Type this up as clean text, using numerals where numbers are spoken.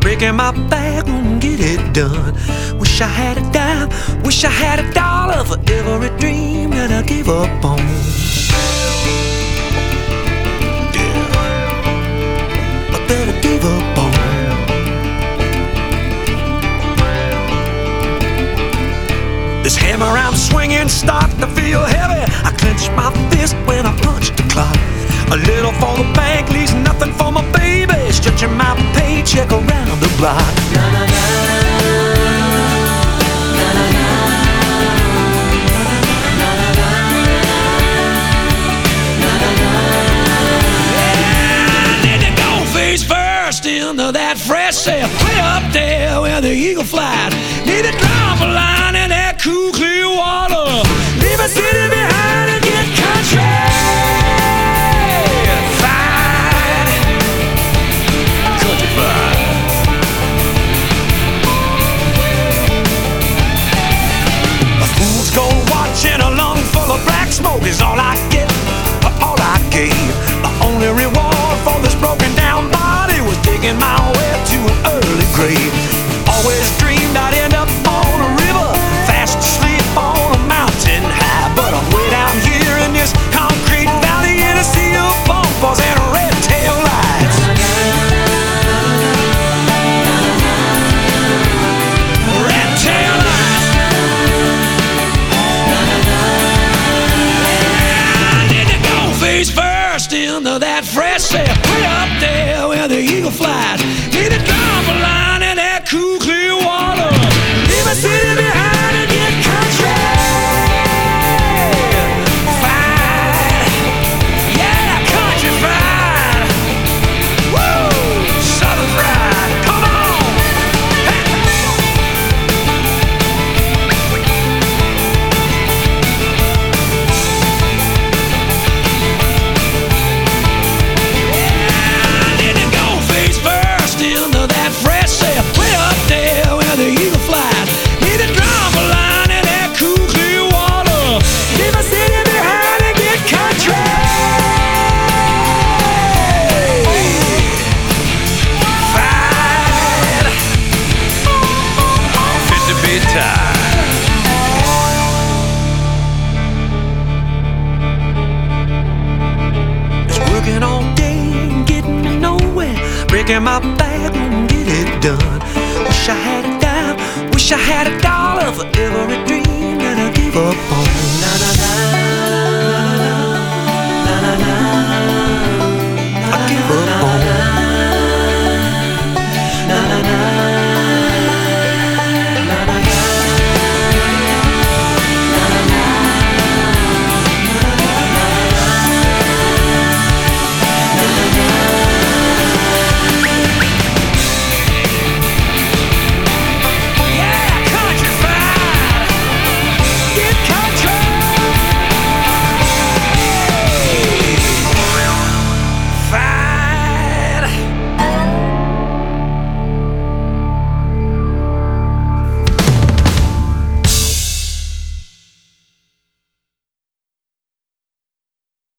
breaking my back, won't get it done. Wish I had a dime, wish I had $1 for every dream that I gave up on. Yeah, that I gave up on. This hammer I'm swinging start to feel heavy. I clench my fist when I punch the clock. A little for the bank leaves nothing for my baby, stretching my paycheck around the block. I need to go face first into that fresh sail, way up there where the eagle flies. Need to drop a line in that cool, clear water. Leave a city behind and get country. In a lung full of black smoke is all I get, all I gave. The only reward for this broken down body was digging my way to an early grave. Always dreamed I'd end up on a river, fast asleep on a mountain high. But I'm way down here in this concrete valley in a sea of bumpers and red tail lights. Red tail lights. Face first into that fresh sail, way up there where the eagle flies. Need to drop a line in that cool, clear water. Leave a city behind and get country. Fine, yeah, country fried. Woo, southern fried. Come on. Way up there where the eagle flies. Need to drop a line in that cool, clear water. Leave a city behind and get country. Fine, fit to be tied. It's working all day and getting nowhere, breaking my back, won't get it done. Wish I had a dime, wish I had $1 for every dream that I gave up